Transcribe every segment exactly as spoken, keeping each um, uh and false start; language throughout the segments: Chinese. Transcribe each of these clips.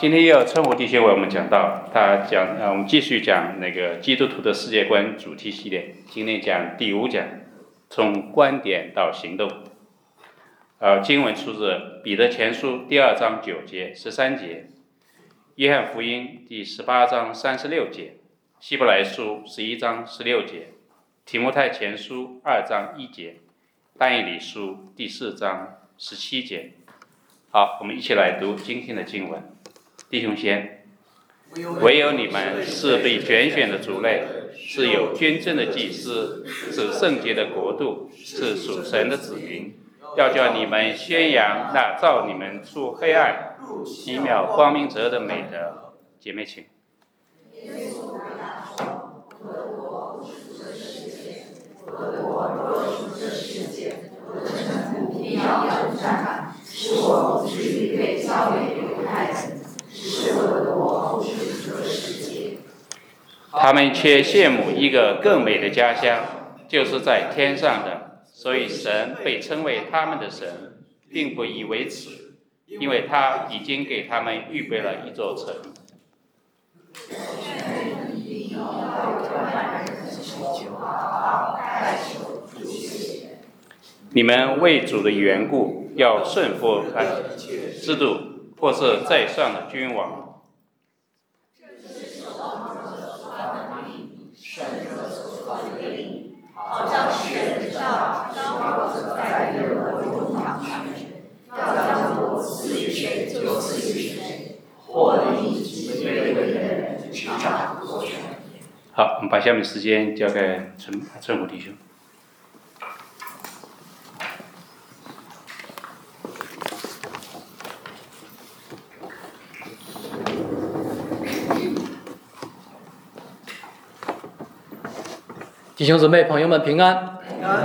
今天又春湖弟兄为我们讲到，他讲，呃，我们继续讲那个基督徒的世界观主题系列，今天讲第五讲，从观点到行动。呃，经文出自彼得前书第二章九节、十三节，约翰福音第十八章三十六节，希伯来书十一章十六节，提摩太前书二章一节，但以理书第四章十七节。好，我们一起来读今天的经文。弟兄先，唯有你们是被拣选的族类，是有捐赠的祭司，是圣洁的国度，是属神的子民，要叫你们宣扬那照你们出黑暗奇妙光明者的美德。姐妹请。 是我不是预备交给犹太人，是为了我后世这世界。 他们却羡慕一个更美的家乡，就是在天上的，所以神被称为他们的神，并不以为耻，因为他已经给他们预备了一座城。你们为主的缘故，要顺服制度，或是在上的君王。 好叫世人知道，高者在任何中堂上面，要将我赐予谁就赐予谁，或立即为的人执掌国权。 好，我们把下面时间交给陈陈虎弟兄。 弟兄姊妹朋友们平安。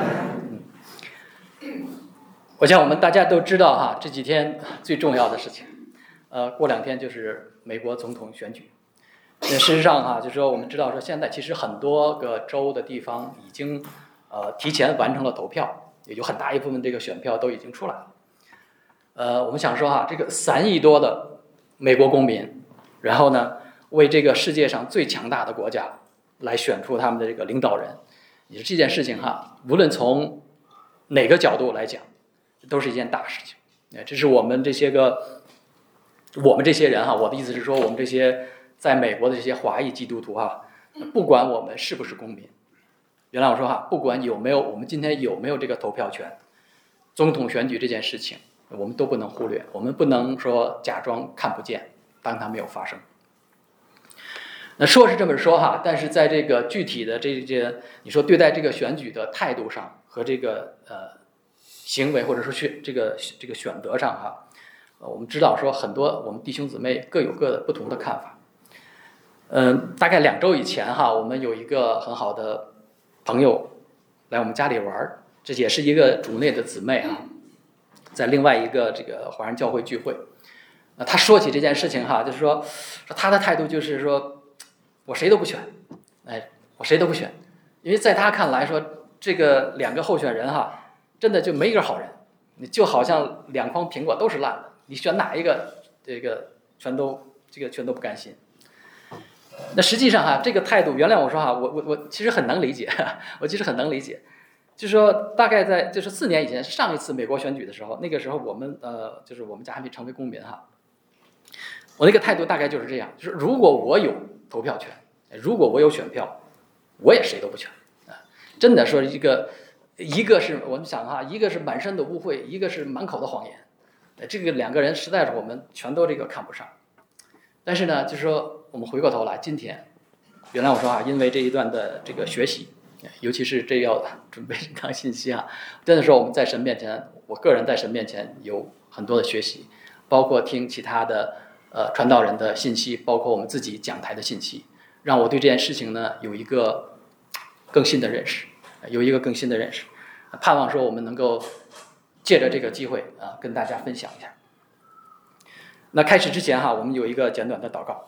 我想我们大家都知道哈，这几天最重要的事情，呃，过两天就是美国总统选举。事实上哈，就是说我们知道说现在其实很多个州的地方已经呃提前完成了投票，也有很大一部分这个选票都已经出来了。呃，我们想说哈，这个三亿多的美国公民，然后呢，为这个世界上最强大的国家来选出他们的这个领导人，也是这件事情哈，无论从哪个角度来讲，都是一件大事情。这是我们这些个，我们这些人哈，我的意思是说，我们这些在美国的这些华裔基督徒哈，不管我们是不是公民，原来我说哈，不管有没有我们今天有没有这个投票权，总统选举这件事情，我们都不能忽略，我们不能说假装看不见，当它没有发生。那说是这么说哈，但是在这个具体的这些，你说对待这个选举的态度上和这个呃行为或者说选这个这个选择上哈，呃，我们知道说很多我们弟兄姊妹各有各的不同的看法。嗯、呃，大概两周以前哈，我们有一个很好的朋友来我们家里玩，这也是一个主内的姊妹啊，在另外一个这个华人教会聚会。呃，他说起这件事情哈，就是说说他的态度就是说。我谁都不选，哎，我谁都不选，因为在他看来说，这个两个候选人哈，真的就没一个好人，你就好像两筐苹果都是烂的，你选哪一个，这个全都这个全都不甘心。那实际上哈，这个态度，原谅我说哈，我我我其实很能理解，我其实很能理解，就是说大概在就是四年以前上一次美国选举的时候，那个时候我们呃就是我们家还没成为公民哈，我那个态度大概就是这样，就是如果我有投票权，如果我有选票，我也谁都不选啊！真的说一个，一个是我们想哈，一个是满身的污秽，一个是满口的谎言，这个两个人实在是我们全都这个看不上。但是呢，就是说我们回过头来，今天，原来我说啊，因为这一段的这个学习，尤其是这要准备这堂信息啊，真的说我们在神面前，我个人在神面前有很多的学习，包括听其他的。呃，传道人的信息，包括我们自己讲台的信息，让我对这件事情呢有一个更新的认识，有一个更新的认识。盼望说我们能够借着这个机会啊，跟大家分享一下。那开始之前哈，我们有一个简短的祷告。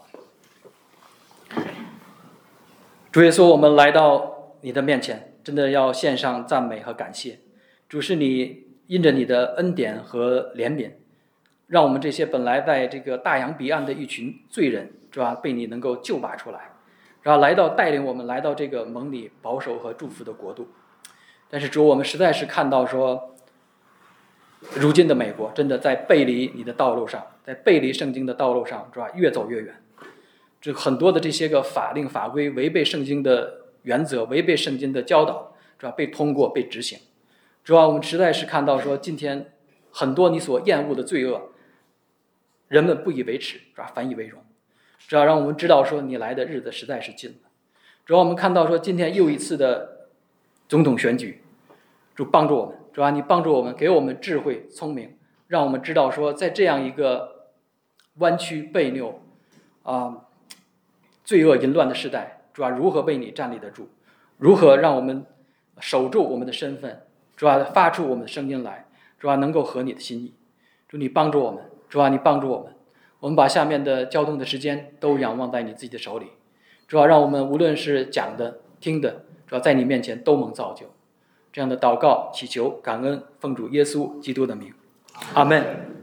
主耶稣，我们来到你的面前，真的要献上赞美和感谢。主，是你因着你的恩典和怜悯， 让我们这些本来在这个大洋彼岸的一群罪人，是吧？被你能够救拔出来，然后来到带领我们来到这个蒙你保守和祝福的国度。但是主，我们实在是看到说，如今的美国真的在背离你的道路上，在背离圣经的道路上，是吧？越走越远。这很多的这些个法令法规违背圣经的原则，违背圣经的教导，是吧？被通过被执行。主要我们实在是看到说，今天很多你所厌恶的罪恶，人们不以为耻，是吧？反以为荣。主要让我们知道说，你来的日子实在是近了。主要我们看到说，今天又一次的总统选举，主帮助我们，主要你帮助我们，给我们智慧聪明，让我们知道说，在这样一个弯曲悖拗啊、罪恶淫乱的时代，主要如何为你站立得住，如何让我们守住我们的身份，主要发出我们的声音来，主要能够合你的心意。主你帮助我们，主要你帮助我们，我们把下面的交通的时间都仰望在你自己的手里，主要让我们无论是讲的听的，主要在你面前都蒙造就。这样的祷告祈求感恩，奉主耶稣基督的名，阿们。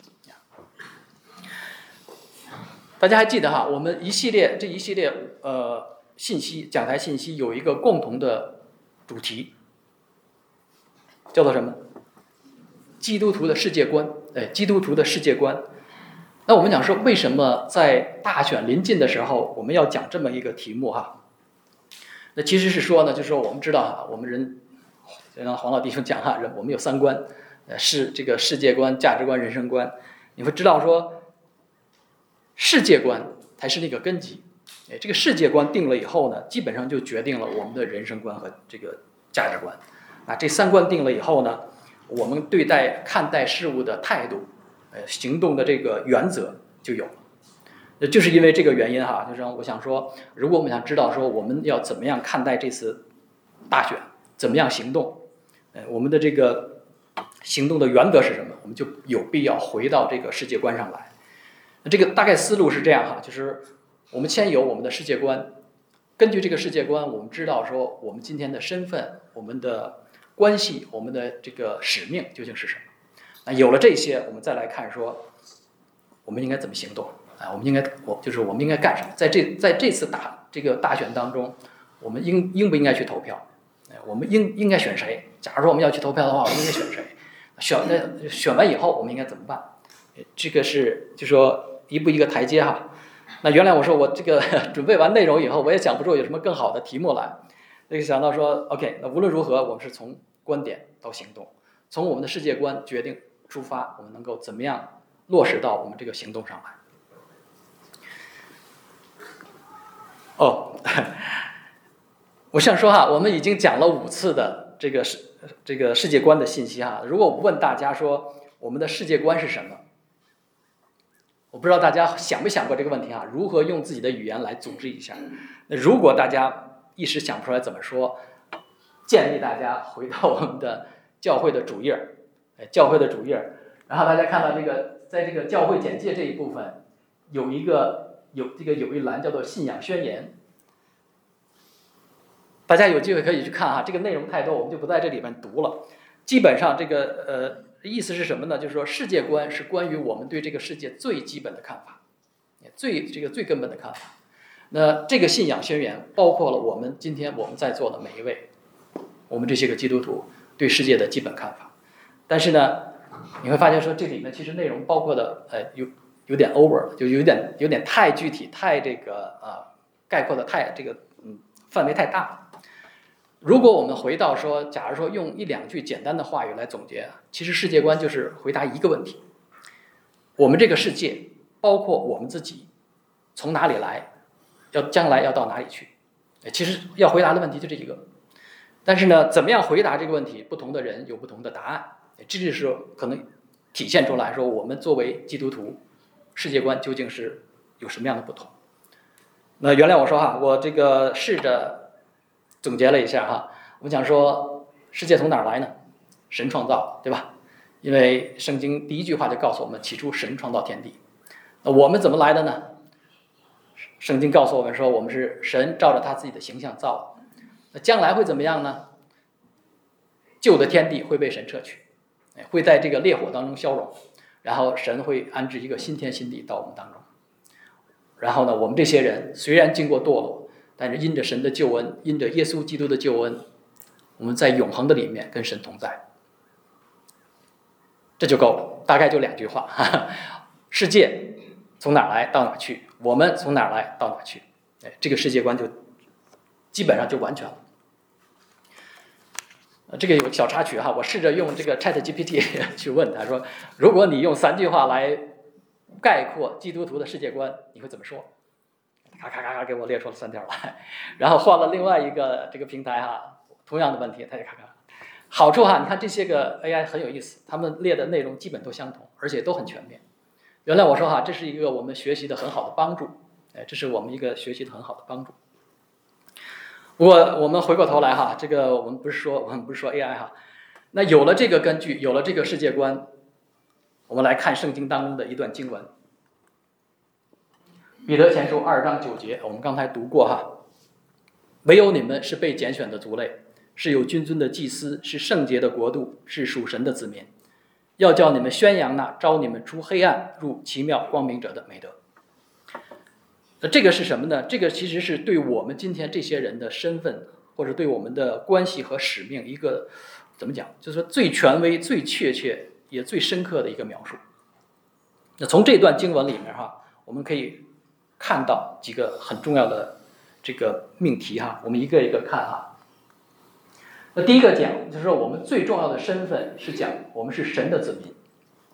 大家还记得哈，我们一系列这一系列呃信息讲台信息有一个共同的主题，叫做什么？基督徒的世界观。哎，基督徒的世界观。那我们讲说，为什么在大选临近的时候，我们要讲这么一个题目哈？那其实是说呢，就是说我们知道哈，我们人，让黄老弟兄讲哈，人我们有三观，呃，是这个世界观、价值观、人生观。你会知道说，世界观才是那个根基。哎，这个世界观定了以后呢，基本上就决定了我们的人生观和这个价值观。啊，这三观定了以后呢，我们对待看待事物的态度，呃，行动的这个原则就有了。那就是因为这个原因哈，就是我想说，如果我们想知道说我们要怎么样看待这次大选，怎么样行动，呃，我们的这个行动的原则是什么，我们就有必要回到这个世界观上来。那这个大概思路是这样哈，就是我们先有我们的世界观，根据这个世界观，我们知道说我们今天的身份、我们的关系、我们的这个使命究竟是什么。那有了这些，我们再来看说我们应该怎么行动啊？我们应该我就是我们应该干什么？在这在这次大这个大选当中，我们应应不应该去投票？哎，我们应应该选谁？假如说我们要去投票的话，我们应该选谁？选那选完以后，我们应该怎么办？这个是就说一步一个台阶哈。那原来我说我这个准备完内容以后，我也想不出有什么更好的题目来。那个想到说 ，OK， 那无论如何，我们是从观点到行动，从我们的世界观决定出发，我们能够怎么样落实到我们这个行动上来？哦，我想说哈，我们已经讲了五次的这个世这个世界观的信息哈。如果我问大家说我们的世界观是什么，我不知道大家想没想过这个问题啊？如何用自己的语言来组织一下？那如果大家一时想不出来怎么说，建议大家回到我们的教会的主页，哎，教会的主页，然后大家看到这个，在这个教会简介这一部分，有一个有这个有一栏叫做信仰宣言。大家有机会可以去看哈，这个内容太多，我们就不在这里面读了。基本上这个呃意思是什么呢？就是说世界观是关于我们对这个世界最基本的看法，最这个最根本的看法。那这个信仰宣言包括了我们今天我们在座的每一位，我们这些个基督徒对世界的基本看法。但是呢，你会发现说这里面其实内容包括的呃有有点 over， 就有点有点太具体，太这个呃概括的太这个嗯范围太大。如果我们回到说，假如说用一两句简单的话语来总结，其实世界观就是回答一个问题：我们这个世界，包括我们自己，从哪里来，要将来要到哪里去？其实要回答的问题就这一个。但是呢，怎么样回答这个问题，不同的人有不同的答案。这就是可能体现出来说，我们作为基督徒，世界观究竟是有什么样的不同？那原来我说哈，我这个试着总结了一下哈，我们讲说世界从哪儿来呢？神创造，对吧？因为圣经第一句话就告诉我们，起初神创造天地。那我们怎么来的呢？圣经告诉我们说，我们是神照着他自己的形象造的。那将来会怎么样呢？旧的天地会被神撤去，会在这个烈火当中消融， 然后神会安置一个新天新地到我们当中。然后呢，我们这些人虽然经过堕落，但是因着神的救恩，因着耶稣基督的救恩，我们在永恒的里面跟神同在。这就够了，大概就两句话。哈哈，世界从哪来到哪去，我们从哪来到哪去，哎，这个世界观就基本上就完全了。这个有小插曲哈，我试着用这个 Chat G P T 去问他说，如果你用三句话来概括基督徒的世界观，你会怎么说？咔咔咔咔给我列出了三条来，然后换了另外一个这个平台哈，同样的问题，他也看看。好处哈，你看这些个 A I 很有意思，他们列的内容基本都相同，而且都很全面。原来我说哈，这是一个我们学习的很好的帮助，哎，这是我们一个学习的很好的帮助。不过我们回过头来哈，这个我们不是说我们不是说 A I 哈，那有了这个根据，有了这个世界观，我们来看圣经当中的一段经文。彼得前书二章九节，我们刚才读过哈，唯有你们是被拣选的族类，是有君尊的祭司，是圣洁的国度，是属神的子民，要叫你们宣扬那招你们出黑暗入奇妙光明者的美德。这个是什么呢？这个其实是对我们今天这些人的身份，或者对我们的关系和使命一个怎么讲，就是说最权威、最确切也最深刻的一个描述。那从这段经文里面哈，我们可以看到几个很重要的这个命题哈，我们一个一个看哈。那第一个讲就是说，我们最重要的身份是讲我们是神的子民。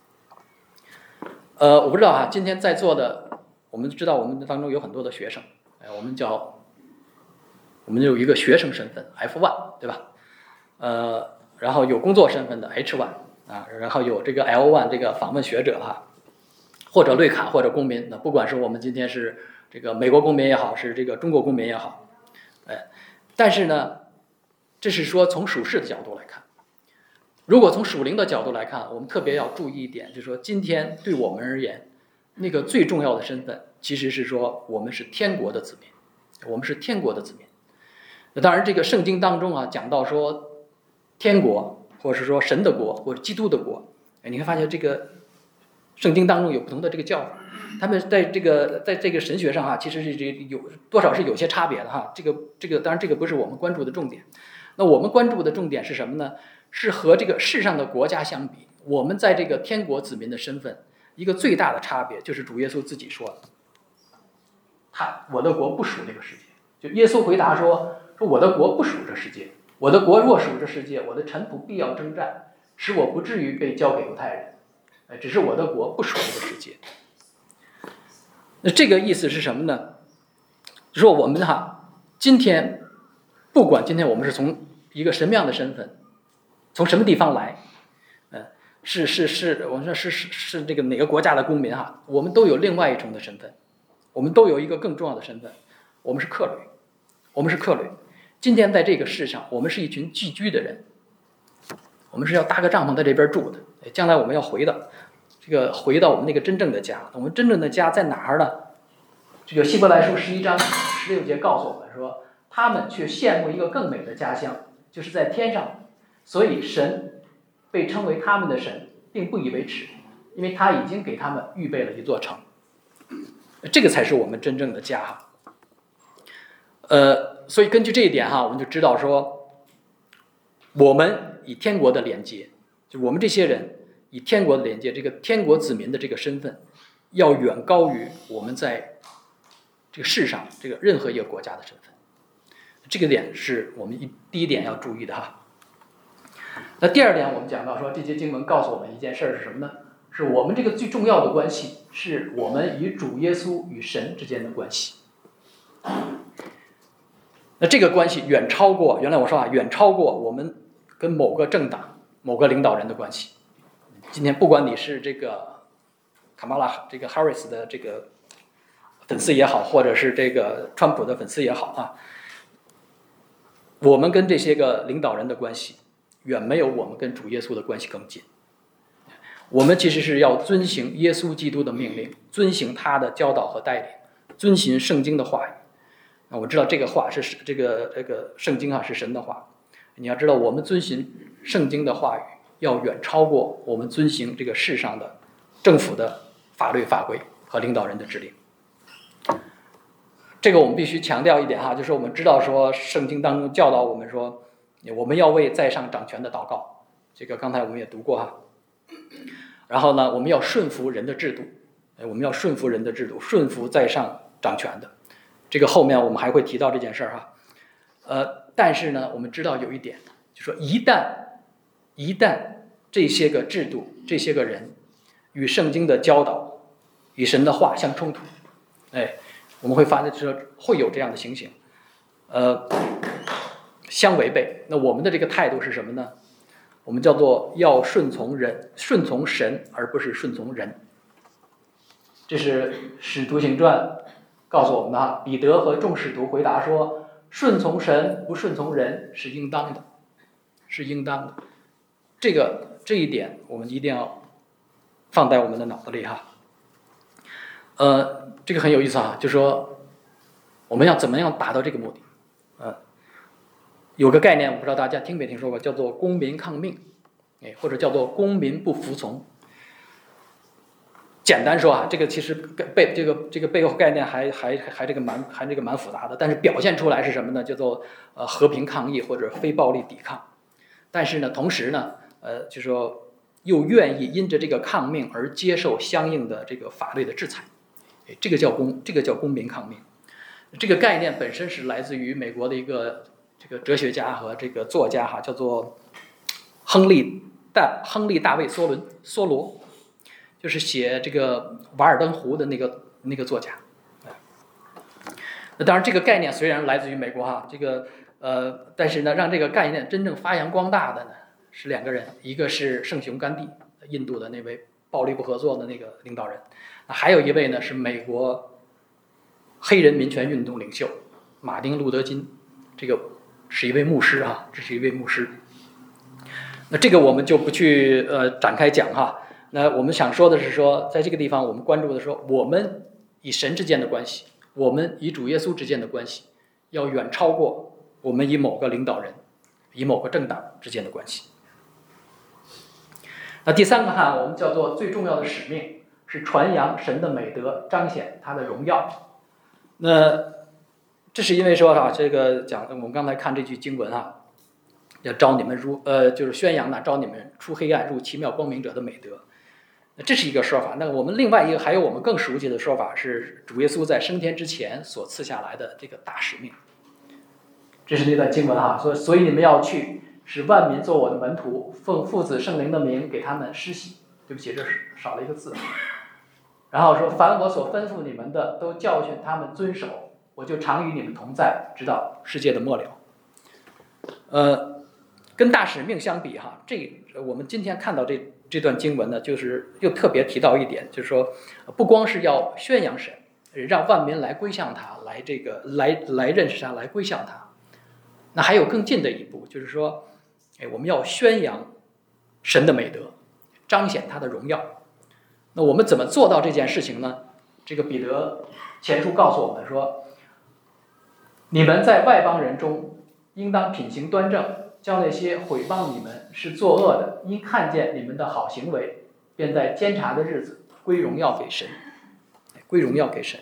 呃，我不知道哈，今天在座的。我们知道我们当中有很多的学生，哎，我们叫，我们有一个学生身份 F 一， 对吧？呃，然后有工作身份的 H 一 啊，然后有这个 L 一 这个访问学者哈，或者绿卡或者公民。那不管是我们今天是这个美国公民也好，是这个中国公民也好，哎，但是呢，这是说从属世的角度来看。如果从属灵的角度来看，我们特别要注意一点，就是说今天对我们而言。那个最重要的身份其实是说我们是天国的子民，我们是天国的子民。那当然这个圣经当中啊讲到说天国或者是说神的国或者基督的国，你会发现这个圣经当中有不同的这个叫法，他们在这个在这个神学上哈、啊、其实是有多少是有些差别的哈。这个这个当然这个不是我们关注的重点。那我们关注的重点是什么呢？是和这个世上的国家相比，我们在这个天国子民的身份一个最大的差别就是主耶稣自己说的，他我的国不属这个世界。就耶稣回答说说我的国不属这世界，我的国若属这世界，我的臣仆必要征战，使我不至于被交给犹太人。哎，只是我的国不属这个世界。那这个意思是什么呢？就说我们哈，今天不管今天我们是从一个什么样的身份，从什么地方来。是是是，我们说是是是这个哪个国家的公民哈，我们都有另外一重的身份，我们都有一个更重要的身份，我们是客旅，我们是客旅。今天在这个世上，我们是一群寄居的人，我们是要搭个帐篷在这边住的。将来我们要回到这个回到我们那个真正的家，我们真正的家在哪儿呢？这个希伯来书十一章十六节告诉我们说，他们却羡慕一个更美的家乡，就是在天上，所以神被称为他们的神，并不以为耻，因为他已经给他们预备了一座城。这个才是我们真正的家哈。呃，所以根据这一点哈，我们就知道说，我们以天国的连接，就我们这些人以天国的连接，这个天国子民的这个身份，要远高于我们在这个世上这个任何一个国家的身份。这个点是我们一第一点要注意的哈。那第二点，我们讲到说，这些经文告诉我们一件事是什么呢？是我们这个最重要的关系，是我们与主耶稣与神之间的关系。那这个关系远超过，原来我说啊，远超过我们跟某个政党、某个领导人的关系。今天不管你是这个卡马拉这个 Harris 的这个粉丝也好，或者是这个川普的粉丝也好啊，我们跟这些个领导人的关系远没有我们跟主耶稣的关系更近。我们其实是要遵行耶稣基督的命令，遵行他的教导和带领，遵行圣经的话语。啊，我知道这个话是这个这个圣经啊是神的话。你要知道，我们遵行圣经的话语要远超过我们遵行这个世上的政府的法律法规和领导人的指令。这个我们必须强调一点哈，就是我们知道说圣经当中教导我们说，我们要为在上掌权的祷告，这个刚才我们也读过哈。然后呢，我们要顺服人的制度，我们要顺服人的制度，顺服在上掌权的。这个后面我们还会提到这件事儿哈。呃，但是呢，我们知道有一点，就说一旦一旦这些个制度、这些个人与圣经的教导、与神的话相冲突，哎，我们会发现说会有这样的情形，呃，相违背。那我们的这个态度是什么呢？我们叫做要顺从人，顺从神，而不是顺从人。这是《使徒行传》告诉我们的哈。彼得和众使徒回答说：“顺从神，不顺从人是应当的，是应当的。”这个这一点我们一定要放在我们的脑子里哈。呃，这个很有意思啊，就说我们要怎么样达到这个目的？呃，有个概念，我不知道大家听没听说过，叫做公民抗命，哎，或者叫做公民不服从。简单说啊，这个其实背这个这个背后概念还还还这个蛮还这个蛮复杂的，但是表现出来是什么呢？叫做呃和平抗议或者非暴力抵抗。但是呢，同时呢，呃，就说又愿意因着这个抗命而接受相应的这个法律的制裁，哎，这个叫公这个叫公民抗命。这个概念本身是来自于美国的一个这个哲学家和这个作家哈，叫做亨利大亨利大卫梭伦梭罗。就是写这个《瓦尔登湖》的那个那个作家，那当然这个概念虽然来自于美国哈，这个呃，但是呢，让这个概念真正发扬光大的呢是两个人，一个是圣雄甘地，印度的那位暴力不合作的那个领导人，那还有一位呢是美国黑人民权运动领袖马丁路德金，这个是一位牧师啊，这是一位牧师。那这个我们就不去呃展开讲哈。那我们想说的是说，在这个地方我们关注的说，我们与神之间的关系，我们与主耶稣之间的关系，要远超过我们与某个领导人、与某个政党之间的关系。那第三个哈，我们叫做最重要的使命是传扬神的美德，彰显他的荣耀。那这是因为说哈，这个讲我们刚才看这句经文哈，要招你们入呃，就是宣扬呢，招你们出黑暗入奇妙光明者的美德。这是一个说法。那我们另外一个还有我们更熟悉的说法是主耶稣在升天之前所赐下来的这个大使命。这是那段经文哈，说所以你们要去，使万民做我的门徒，奉父子圣灵的名给他们施洗。对不起，这是少了一个字。然后说凡我所吩咐你们的，都教训他们遵守，我就常与你们同在，直到世界的末了。呃，跟大使命相比哈，这我们今天看到这。这段经文呢，就是又特别提到一点，就是说，不光是要宣扬神，让万民来归向他，来这个来来认识他，来归向他。那还有更近的一步，就是说，哎，我们要宣扬神的美德，彰显他的荣耀。那我们怎么做到这件事情呢？这个彼得前书告诉我们说，你们在外邦人中，应当品行端正。叫那些毁谤你们是作恶的，因看见你们的好行为，便在监察的日子归荣耀给神，归荣耀给神。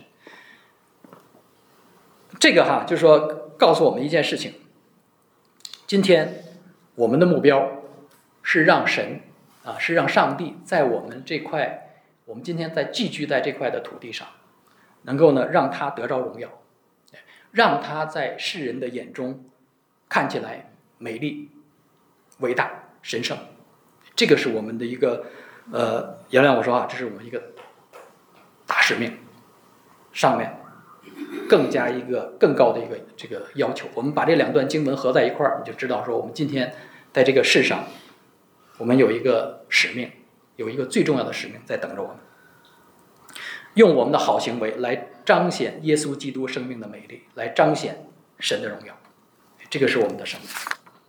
这个哈，就是说告诉我们一件事情：今天我们的目标是让神啊，是让上帝在我们这块，我们今天在寄居在这块的土地上，能够呢让他得着荣耀，让他在世人的眼中看起来美丽、伟大、神圣。这个是我们的一个呃，原谅我说啊，这是我们一个大使命，上面更加一个更高的一个这个要求。我们把这两段经文合在一块儿，你就知道说我们今天在这个世上，我们有一个使命，有一个最重要的使命在等着我们，用我们的好行为来彰显耶稣基督生命的美丽，来彰显神的荣耀。这个是我们的生命。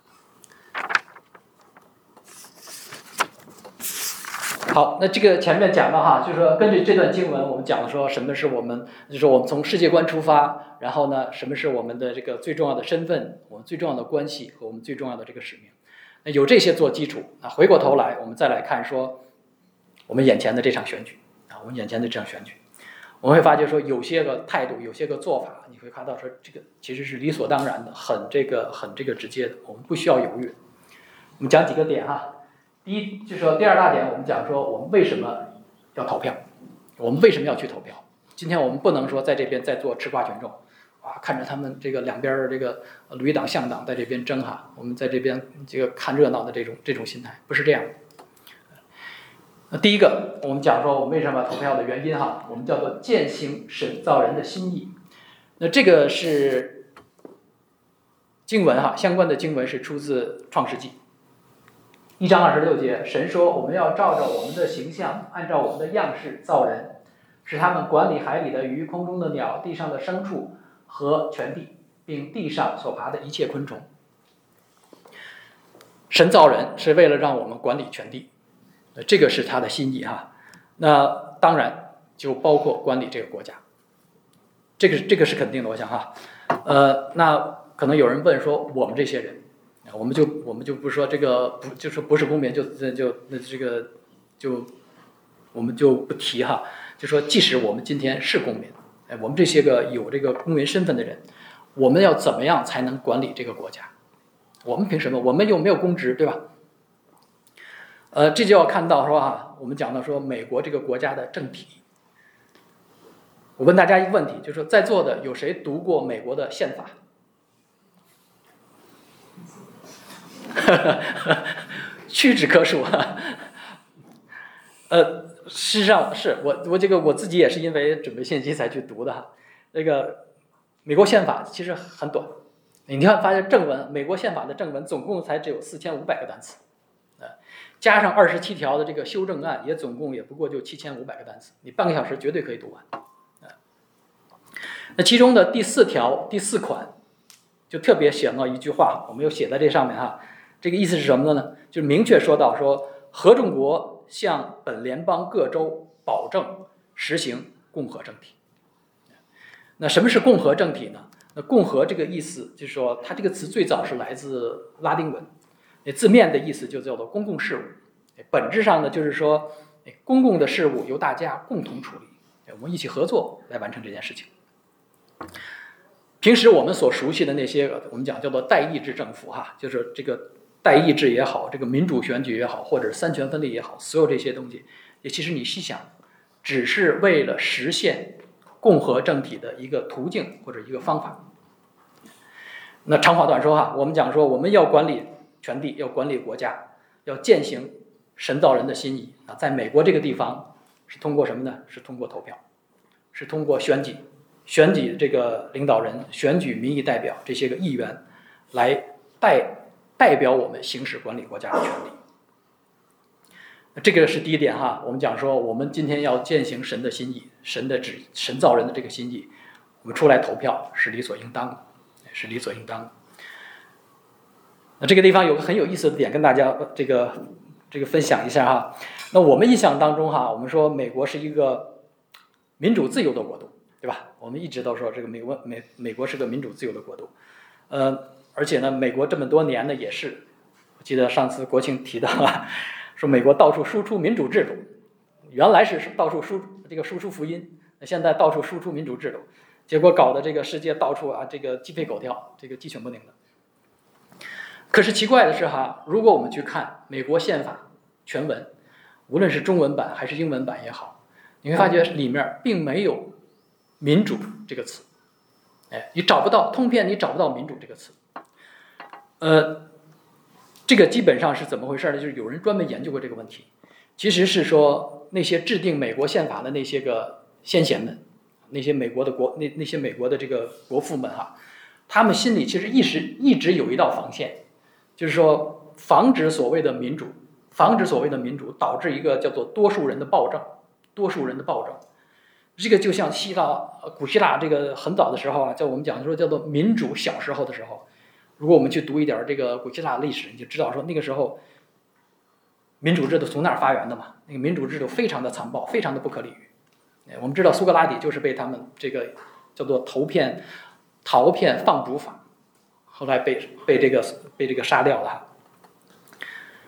好，那这个前面讲了哈，就是说根据这段经文，我们讲了说什么是我们，就是说我们从世界观出发，然后呢，什么是我们的这个最重要的身份，我们最重要的关系和我们最重要的这个使命。那有这些做基础，那回过头来我们再来看说， 我们眼前的这场选举啊，我们眼前的这场选举，我们会发觉说有些个态度，有些个做法，你会看到说这个其实是理所当然的，很这个很这个直接的，我们不需要犹豫。我们讲几个点哈，第一就是说第二大点，我们讲说我们为什么要投票，我们为什么要去投票？今天我们不能说在这边再做吃瓜群众。啊，看着他们这个两边这个绿党、向党在这边争哈，我们在这边这个看热闹的这种这种心态，不是这样的。那第一个，我们讲说我们为什么要投票的原因哈，我们叫做践行神造人的心意。那这个是经文哈，相关的经文是出自创世纪一章二十六节，神说我们要照着我们的形象，按照我们的样式造人，使他们管理海里的鱼、空中的鸟、地上的牲畜和全地，并地上所爬的一切昆虫。神造人是为了让我们管理全地，这个是他的心意哈。那当然就包括管理这个国家，这个这个是肯定的，我想哈。呃，那可能有人问说，我们这些人，我们就我们就不说这个不就说不是公民就就那这个就我们就不提哈，就说即使我们今天是公民。哎，我们这些个有这个公民身份的人，我们要怎么样才能管理这个国家？我们凭什么？我们又没有公职，对吧？呃，这就要看到说哈，我们讲到说美国这个国家的政体。我问大家一个问题，就是说在座的有谁读过美国的宪法？屈指可数啊。呃。事实上是我我这个我自己也是因为准备信息才去读的哈。那个美国宪法其实很短，你看发现正文，美国宪法的正文总共才只有四千五百个单词，呃，加上二十七条的这个修正案，也总共也不过就七千五百个单词，你半个小时绝对可以读完。呃，那其中的第四条第四款就特别写到一句话，我们又写在这上面哈。这个意思是什么呢？就是明确说到说合众国向本联邦各州保证实行共和政体。那什么是共和政体呢？那共和这个意思就是说，它这个词最早是来自拉丁文，字面的意思就叫做公共事务，本质上呢就是说，公共的事务由大家共同处理，我们一起合作来完成这件事情。平时我们所熟悉的那些我们讲叫做代议制政府哈，就是这个代议制也好，这个民主选举也好，或者三权分立也好，所有这些东西，也其实你细想，只是为了实现共和政体的一个途径或者一个方法。那长话短说哈，我们讲说我们要管理全地，要管理国家，要践行神造人的心意啊。在美国这个地方是通过什么呢？是通过投票，是通过选举，选举这个领导人，选举民意代表这些个议员来代。代表我们行使管理国家的权利，这个是第一点哈。我们讲说，我们今天要践行神的心意，神的旨，神造人的这个心意，我们出来投票是理所应当的，是理所应当的。那这个地方有个很有意思的点，跟大家这个这个分享一下哈。那我们印象当中哈，我们说美国是一个民主自由的国度，对吧？我们一直都说这个美国美美国是个民主自由的国度，呃。而且呢，美国这么多年呢，也是，我记得上次国庆提到了，说美国到处输出民主制度，原来是到处输这个输出福音，现在到处输出民主制度，结果搞得这个世界到处啊，这个鸡飞狗跳，这个鸡犬不宁的。可是奇怪的是哈，如果我们去看美国宪法全文，无论是中文版还是英文版也好，你会发觉里面并没有民主这个词，哎，你找不到，通篇你找不到民主这个词。呃，这个基本上是怎么回事呢？就是有人专门研究过这个问题，其实是说那些制定美国宪法的那些个先贤们，那些美国的国那那些美国的这个国父们哈，他们心里其实一直一直有一道防线，就是说防止所谓的民主，防止所谓的民主导致一个叫做多数人的暴政，多数人的暴政。这个就像希腊古希腊这个很早的时候啊，叫我们讲说叫做民主小时候的时候。如果我们去读一点这个古希腊历史，你就知道说那个时候民主制度从那儿发源的嘛。那个民主制度非常的残暴，非常的不可理喻。我们知道苏格拉底就是被他们这个叫做投骗、逃骗放逐法，后来被被这个被这个杀掉了。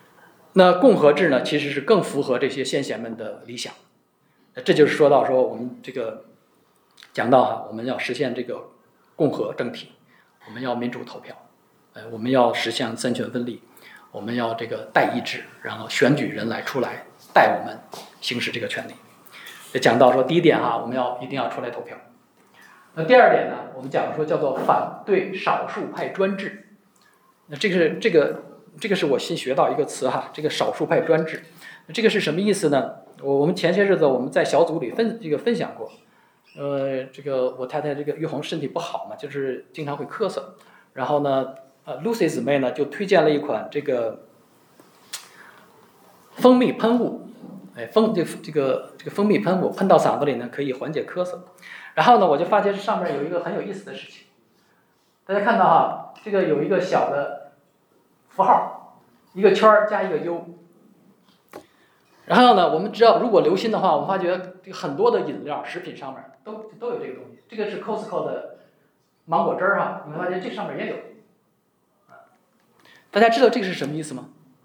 那共和制呢，其实是更符合这些先贤们的理想。这就是说到说我们这个讲到哈，我们要实现这个共和政体，我们要民主投票，呃，我们要实现三权分立，我们要这个代议制，然后选举人来出来带我们行使这个权利。这讲到说第一点哈，我们要一定要出来投票。那第二点呢，我们讲说叫做反对少数派专制。那这个是这个这个是我新学到一个词哈，这个少数派专制，这个是什么意思呢？我我们前些日子我们在小组里分这个分享过，呃，这个我太太这个玉红身体不好嘛，就是经常会咳嗽，然后呢，呃 ，Lucy 姊妹呢就推荐了一款这个蜂蜜喷雾，哎，蜂这这个这个蜂蜜喷雾喷到嗓子里呢可以缓解咳嗽，然后呢我就发现这上面有一个很有意思的事情，大家看到哈，这个有一个小的符号，一个圈加一个 U。然后呢，我们知道，如果留心的话，我们发觉这个很多的饮料、食品上面都都有这个东西。这个是 Costco 的芒果汁儿哈，你们发现这上面也有。大家知道这个是什么意思吗？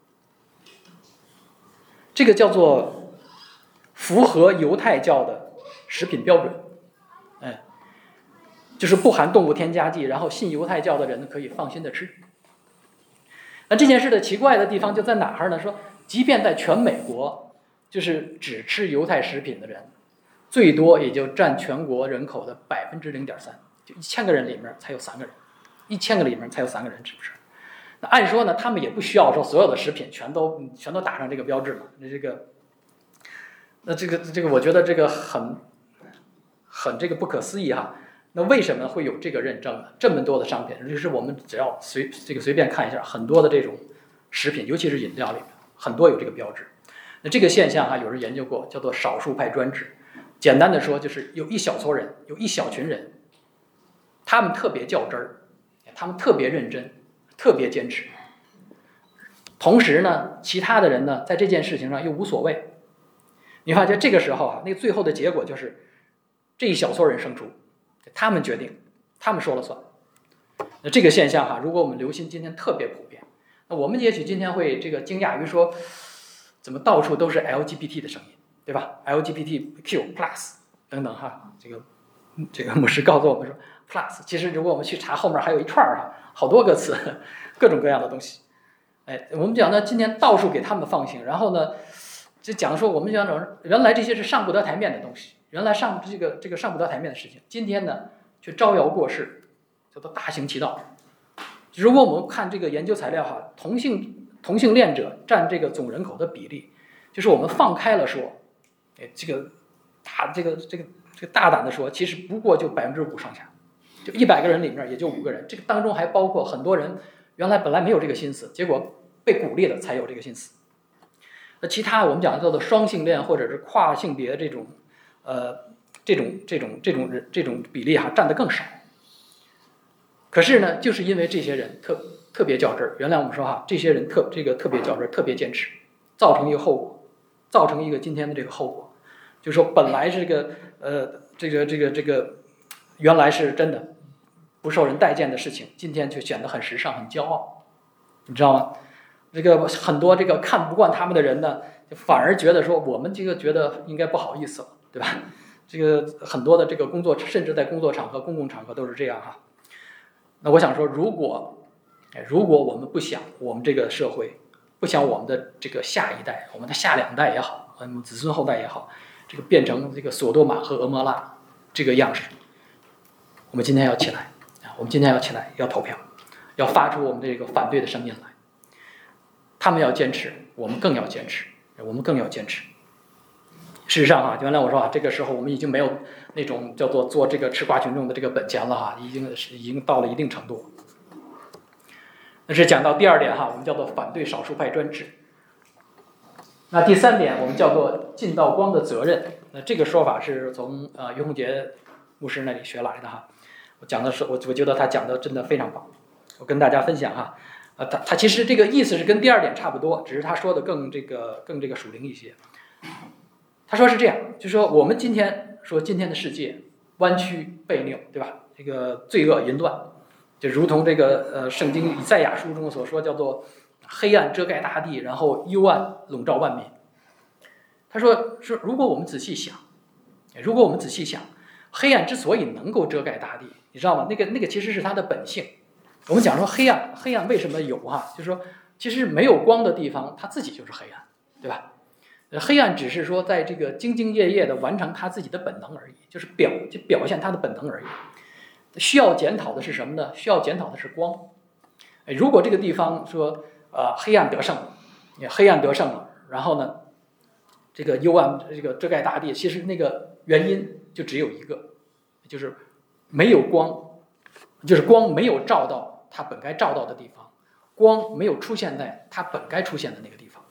这个叫做符合犹太教的食品标准，哎，就是不含动物添加剂，然后信犹太教的人可以放心的吃。那这件事的奇怪的地方就在哪儿呢？说，即便在全美国。就是只吃犹太食品的人，最多也就占全国人口的百分之零点三，就一千个人里面才有三个人，一千个里面才有三个人吃不吃？那按说呢，他们也不需要说所有的食品全都全都打上这个标志嘛。那这个，那这个这个，我觉得这个很很这个不可思议哈。那为什么会有这个认证呢？这么多的商品，就是我们只要随这个随便看一下，很多的这种食品，尤其是饮料里面，很多有这个标志。那这个现象啊，有人研究过，叫做少数派专制。简单的说，就是有一小撮人，有一小群人，他们特别较真儿，他们特别认真，特别坚持。同时呢，其他的人呢，在这件事情上又无所谓。你发现这个时候啊，那个最后的结果就是这一小撮人胜出，他们决定，他们说了算。那这个现象哈、啊，如果我们留心，今天特别普遍。那我们也许今天会这个惊讶于说，怎么到处都是 L G B T 的声音，对吧 ？L G B T Q plus 等等哈，这个这个牧师告诉我们说 plus， 其实如果我们去查后面还有一串哈，好多个词，各种各样的东西。哎，我们讲呢，今天到处给他们放行，然后呢，就讲说我们讲说，原来这些是上不得台面的东西，原来上这个这个上不得台面的事情，今天呢却招摇过市，叫做大行其道。如果我们看这个研究材料哈，同性。同性恋者占这个总人口的比例，就是我们放开了说，哎，这个大这个这个这个大胆的说，其实不过就百分之五上下，就一百个人里面也就五个人，这个当中还包括很多人原来本来没有这个心思，结果被鼓励了才有这个心思。那其他我们讲叫做双性恋或者是跨性别这种，呃，这种这种这种这种比例哈占得更少。可是呢，就是因为这些人特。特别较真儿，原来我们说哈，这些人特这个特别较真儿，特别坚持，造成一个后果，造成一个今天的这个后果，就是说本来这个呃这个这个这个原来是真的不受人待见的事情，今天却显得很时尚、很骄傲，你知道吗？这个很多这个看不惯他们的人呢，反而觉得说我们这个觉得应该不好意思了，对吧？这个很多的这个工作，甚至在工作场合、公共场合都是这样哈。那我想说，如果如果我们不想我们这个社会，不想我们的这个下一代，我们的下两代也好，我们子孙后代也好，这个变成这个索多玛和俄摩拉这个样式，我们今天要起来啊！我们今天要起来，要投票，要发出我们这个反对的声音来。他们要坚持，我们更要坚持，我们更要坚持。事实上啊，原来我说啊，这个时候我们已经没有那种叫做做这个吃瓜群众的这个本钱了哈，已经已经到了一定程度。那是讲到第二点哈，我们叫做反对少数派专制。那第三点，我们叫做尽道光的责任。那这个说法是从呃于洪杰牧师那里学来的哈。我讲的是，我我觉得他讲的真的非常棒，我跟大家分享哈。呃，他他其实这个意思是跟第二点差不多，只是他说的更这个更这个属灵一些。他说是这样，就是说我们今天说今天的世界弯曲悖谬，对吧？这个罪恶淫乱。就如同这个呃，圣经以赛亚书中所说，叫做黑暗遮盖大地，然后幽暗笼罩万民。他说说，如果我们仔细想，如果我们仔细想，黑暗之所以能够遮盖大地，你知道吗？那个那个其实是它的本性。我们讲说黑暗，黑暗为什么有哈、啊？就是说，其实没有光的地方，它自己就是黑暗，对吧？黑暗只是说在这个兢兢业业的完成它自己的本能而已，就是表就表现它的本能而已。需要检讨的是什么呢？需要检讨的是光。如果这个地方说呃黑暗得胜了，黑暗得胜了，然后呢，这个幽暗这个遮盖大地，其实那个原因就只有一个，就是没有光，就是光没有照到它本该照到的地方，光没有出现在它本该出现的那个地方。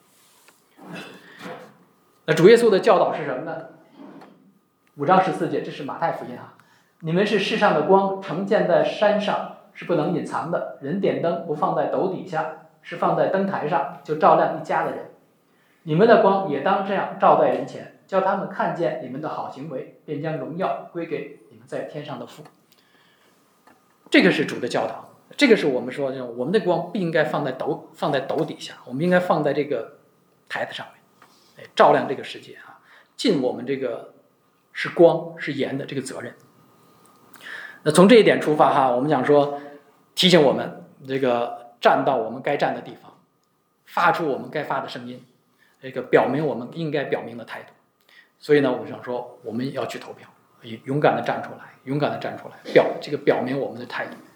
那主耶稣的教导是什么呢？五章十四节，这是马太福音啊。你们是世上的光，呈建在山上，是不能隐藏的。人点灯不放在斗底下，是放在灯台上，就照亮一家的人。你们的光也当这样照在人前，叫他们看见你们的好行为，便将荣耀归给你们在天上的父。这个是主的教导，这个是我们说，我们的光不应该放在斗放在斗底下，我们应该放在这个台子上面，照亮这个世界啊，尽我们这个是光是盐的这个责任。那从这一点出发哈，我们讲说，提醒我们这个站到我们该站的地方，发出我们该发的声音，这个表明我们应该表明的态度。所以呢，我们想说，我们要去投票，勇敢的站出来，勇敢的站出来，表这个表明我们的态度。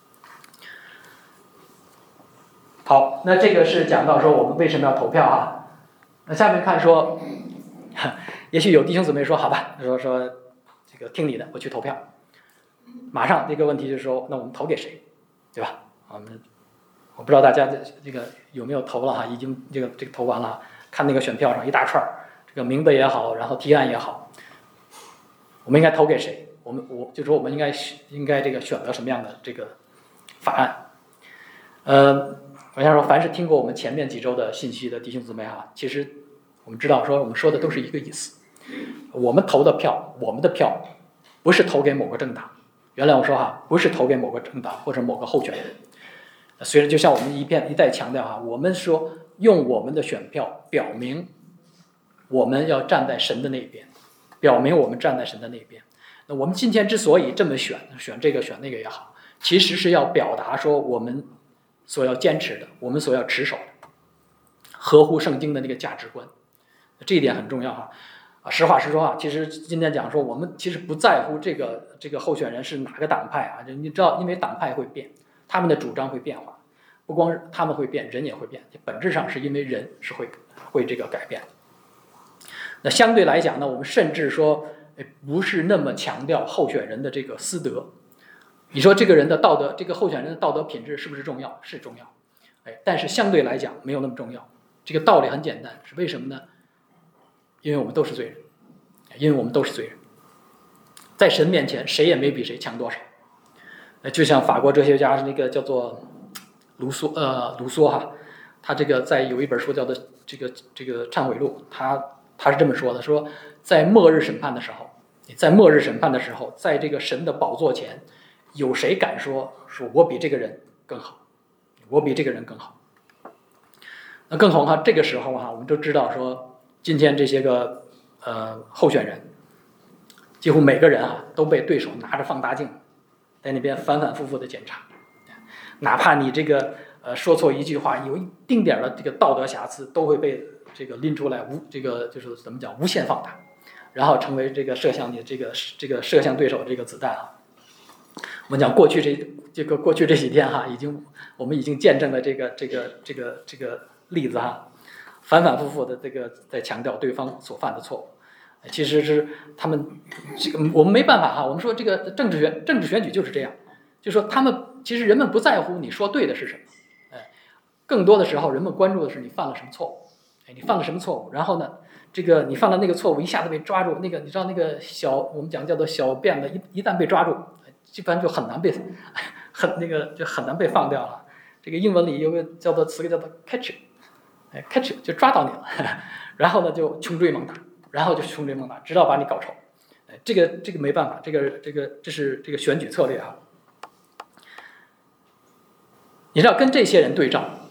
好，那这个是讲到说我们为什么要投票哈。那下面看说，也许有弟兄姊妹说，好吧，说说这个听你的，我去投票。马上这个问题就是说，那我们投给谁，对吧？我们我不知道大家这个有没有投了哈，已经这个这个投完了，看那个选票上一大串，这个名字也好，然后提案也好，我们应该投给谁？我们我就说我们应该应该这个选择什么样的这个法案？呃，我想说，凡是听过我们前面几周的信息的弟兄姊妹哈，其实我们知道说我们说的都是一个意思，我们投的票，我们的票不是投给某个政党。原来我说哈，不是投给某个政党或者某个候选人。虽然就像我们一遍一再强调哈，我们说用我们的选票表明我们要站在神的那边，表明我们站在神的那边。那我们今天之所以这么选，选这个选那个也好，其实是要表达说我们所要坚持的，我们所要持守的，合乎圣经的那个价值观。这一点很重要哈。实话实说啊，其实今天讲说，我们其实不在乎这个这个候选人是哪个党派啊，你知道，因为党派会变，他们的主张会变化，不光是他们会变，人也会变，本质上是因为人是会会这个改变。那相对来讲呢，我们甚至说不是那么强调候选人的这个私德。你说这个人的道德，这个候选人的道德品质是不是重要？是重要，哎，但是相对来讲没有那么重要。这个道理很简单，是为什么呢？因为我们都是罪人，因为我们都是罪人，在神面前谁也没比谁强多少。就像法国哲学家那个叫做卢梭，呃，卢梭哈，他这个在有一本书叫做这个这个忏悔录，他他是这么说的：说在末日审判的时候，在末日审判的时候，在这个神的宝座前，有谁敢说说我比这个人更好，我比这个人更好？那更何况这个时候哈，我们都知道说。今天这些个呃候选人，几乎每个人啊都被对手拿着放大镜在那边反反复复的检查，哪怕你这个呃说错一句话，有一丁点的这个道德瑕疵，都会被这个拎出来无这个就是怎么讲无限放大，然后成为这个射向你这个这个射向对手这个子弹啊。我们讲过去这这个过去这几天哈，已经我们已经见证了这个这个这个这个例子哈。反反复复的这个在强调对方所犯的错误，其实是他们这个我们没办法哈。我们说这个政治选政治选举就是这样，就说他们其实人们不在乎你说对的是什么，哎，更多的时候人们关注的是你犯了什么错误，哎，你犯了什么错误，然后呢，这个你犯了那个错误一下子被抓住，那个你知道那个小我们讲叫做小辫子，一一旦被抓住，基本上就很难被很那个就很难被放掉了。这个英文里有个叫做词叫做 catch。哎 ，catch 就抓到你了，然后呢就穷追猛打，然后就穷追猛打，直到把你搞臭。哎，这个这个没办法，这个这个这是这个选举策略啊。你知道跟这些人对照，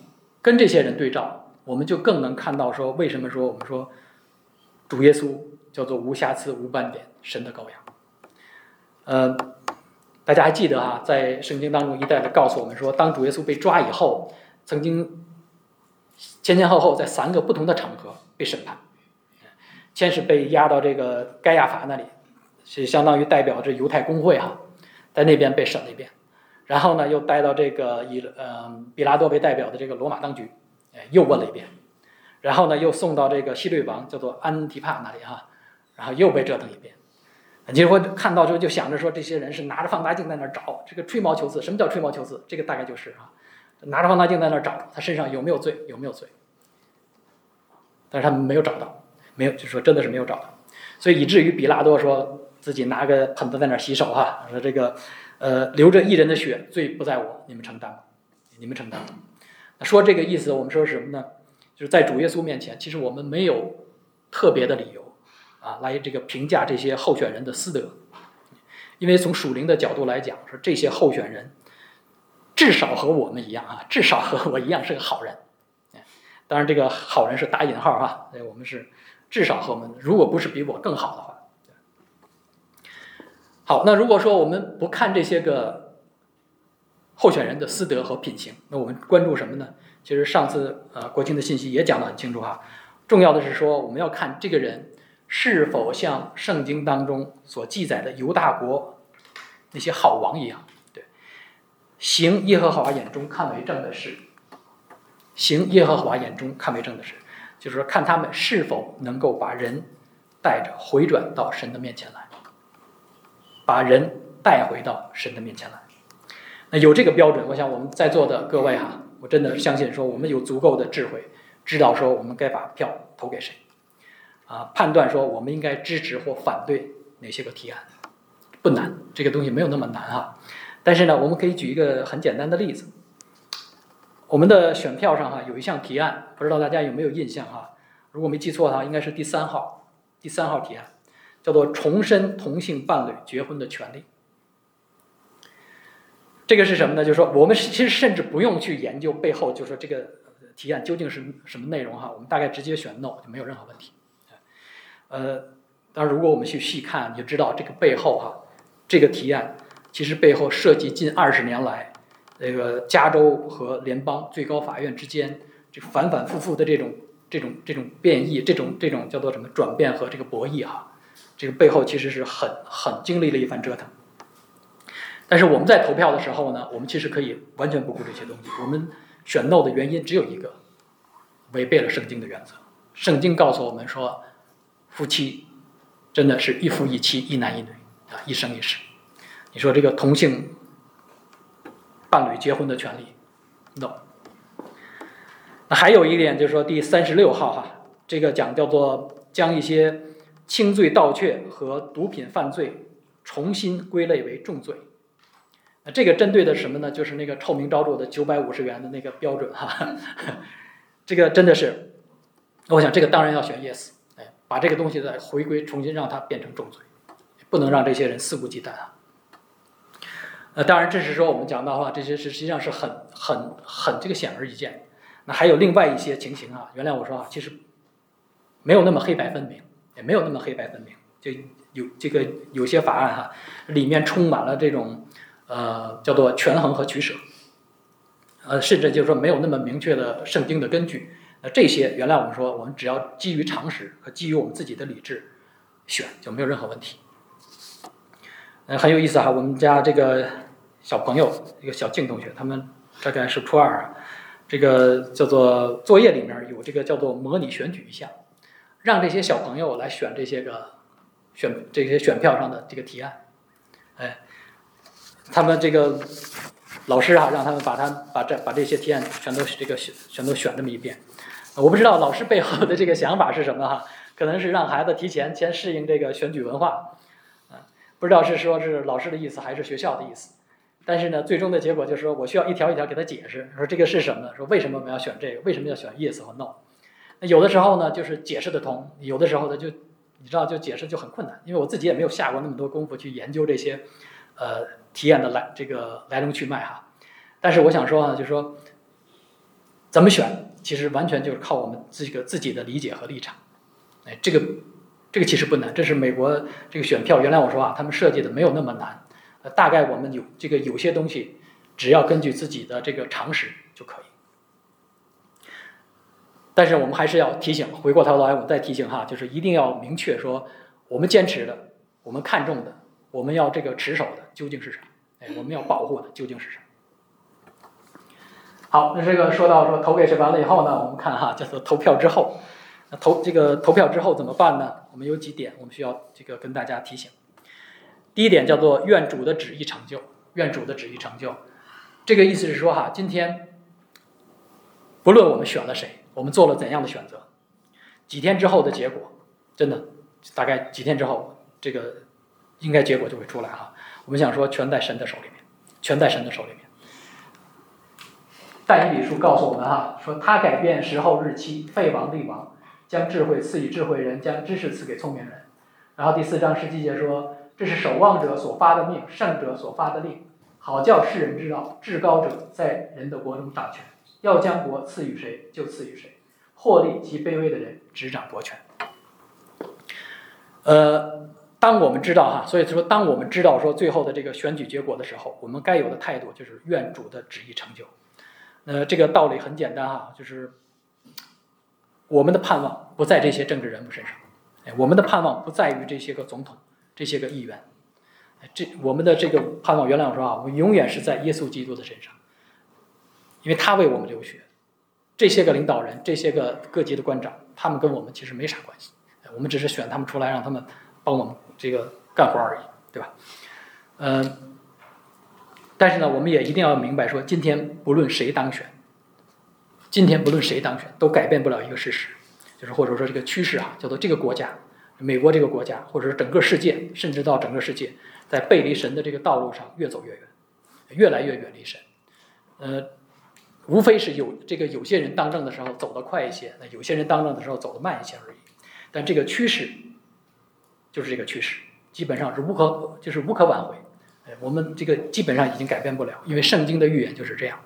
跟这些人对照，我们就更能看到说为什么说我们说主耶稣叫做无瑕疵无斑点神的羔羊。呃，大家还记得哈，在圣经当中一再的告诉我们说，当主耶稣被抓以后，曾经前前后后在三个不同的场合被审判。先是被押到这个该亚法那里，是相当于代表着犹太公会哈，在那边被审了一遍。然后呢，又带到这个以呃比拉多为代表的这个罗马当局，哎，又问了一遍。然后呢，又送到这个希律王叫做安提帕那里哈，然后又被折腾一遍。你就会看到之后就想着说，这些人是拿着放大镜在那儿找这个吹毛求疵。什么叫吹毛求疵？这个大概就是啊，拿着放大镜在那儿找他身上有没有罪，有没有罪。但是他们没有找到，没有，就说真的是没有找到，所以以至于比拉多说自己拿个盆子在那儿洗手哈，说这个呃流着义人的血，罪不在我，你们承担吧，你们承担吧。那说这个意思，我们说什么呢？就是在主耶稣面前，其实我们没有特别的理由啊，来这个评价这些候选人的私德，因为从属灵的角度来讲，说这些候选人至少和我们一样啊，至少和我一样是个好人。当然，这个好人是打引号哈，我们是至少和我们，如果不是比我更好的话。好，那如果说我们不看这些个候选人的私德和品行，那我们关注什么呢？其实上次呃国庆的信息也讲得很清楚哈，重要的是说我们要看这个人是否像圣经当中所记载的犹大国那些好王一样，对，行耶和华眼中看为正的事，行耶和华眼中看为正的事，就是说看他们是否能够把人带着回转到神的面前来，把人带回到神的面前来。那有这个标准，我想我们在座的各位哈，我真的相信说我们有足够的智慧，知道说我们该把票投给谁，啊，判断说我们应该支持或反对哪些个提案，不难，这个东西没有那么难哈。但是呢，我们可以举一个很简单的例子，我们的选票上哈有一项提案，不知道大家有没有印象哈？如果没记错的话，应该是第三号，第三号提案，叫做重申同性伴侣结婚的权利。这个是什么呢？就是说我们其实甚至不用去研究背后，就是说这个提案究竟是什么内容哈，我们大概直接选 no 就没有任何问题。呃，当然如果我们去细看，你就知道这个背后哈，这个提案其实背后涉及近二十年来，这个加州和联邦最高法院之间这个反反复复的这种这种这种变异，这种这种叫做什么转变和这个博弈哈，这个背后其实是很很经历了一番折腾。但是我们在投票的时候呢，我们其实可以完全不顾这些东西。我们选 no 的原因只有一个，违背了圣经的原则。圣经告诉我们说，夫妻真的是一夫一妻，一男一女啊，一生一世。你说这个同性伴侣结婚的权利 no。那还有一点就是说第三十六号哈，这个讲叫做将一些轻罪盗窃和毒品犯罪重新归类为重罪。那这个针对的是什么呢？就是那个臭名昭著的九百五十元的那个标准哈，这个真的是，我想这个当然要选 yes， 哎，把这个东西再回归，重新让它变成重罪，不能让这些人肆无忌惮啊。呃，当然这是说我们讲到的话，这些实际上是很很很这个显而易见。那还有另外一些情形啊，原来我说啊，其实没有那么黑白分明，也没有那么黑白分明，就有这个有些法案哈，里面充满了这种。呃，叫做权衡和取舍，呃，甚至就是说没有那么明确的圣经的根据。那这些原来我们说，我们只要基于常识和基于我们自己的理智选，就没有任何问题。呃，很有意思哈，我们家这个小朋友，一个小静同学，他们大概是初二，这个叫做作业里面有这个叫做模拟选举一项，让这些小朋友来选这些个选这些选票上的这个提案，哎。他们这个老师啊，让他们把他把这把这些提案全都这个全都选这么一遍。我不知道老师背后的这个想法是什么哈，可能是让孩子提前先适应这个选举文化，啊，不知道是说是老师的意思还是学校的意思。但是呢，最终的结果就是说我需要一条一条给他解释，说这个是什么，说为什么我们要选这个，为什么要选 yes 和 no。那有的时候呢，就是解释得通，有的时候呢就你知道就解释就很困难，因为我自己也没有下过那么多功夫去研究这些。呃，提案的来这个来龙去脉哈，但是我想说呢，就是说， 怎么选，其实完全就是靠我们这个自己的理解和立场。哎，这个这个其实不难，这是美国这个选票，原来我说啊，他们设计的没有那么难，呃，大概我们有这个有些东西，只要根据自己的这个常识就可以。但是我们还是要提醒，回过头来我再提醒哈，就是一定要明确说，我们坚持的，我们看重的，我们要这个持守的究竟是什么？哎，我们要保护的究竟是什么？好，那这个说到说投给谁完了以后呢，我们看哈，叫做投票之后，那投这个投票之后怎么办呢？我们有几点，我们需要这个跟大家提醒。第一点叫做愿主的旨意成就，愿主的旨意成就，这个意思是说哈，今天不论我们选了谁，我们做了怎样的选择，几天之后的结果，真的大概几天之后，这个应该结果就会出来哈。我们想说，全在神的手里面，全在神的手里面。但以理书告诉我们哈，说他改变时候日期，废王立王，将智慧赐予智慧人，将知识赐给聪明人。然后第四章十七节说，这是守望者所发的命，圣者所发的令，好叫世人知道，至高者在人的国中掌权，要将国赐予谁就赐予谁，获利其卑微的人执掌国权。呃，当我们知道哈，所以说当我们知道说最后的这个选举结果的时候，我们该有的态度就是愿主的旨意成就。呃，这个道理很简单哈，就是我们的盼望不在这些政治人物身上，哎，我们的盼望不在于这些个总统、这些个议员，这我们的这个盼望，原来我说啊，我们永远是在耶稣基督的身上，因为他为我们流血。这些个领导人、这些个各级的官长，他们跟我们其实没啥关系，我们只是选他们出来，让他们帮我们这个干活而已，对吧？嗯、呃。但是呢，我们也一定要明白说，今天不论谁当选，今天不论谁当选，都改变不了一个事实，就是或者说这个趋势啊，叫做这个国家，美国这个国家，或者是整个世界，甚至到整个世界，在背离神的这个道路上越走越远，越来越远离神。呃，无非是有这个有些人当政的时候走得快一些，那有些人当政的时候走得慢一些而已。但这个趋势就是这个趋势，基本上是无可就是无可挽回。我们这个基本上已经改变不了，因为圣经的预言就是这样。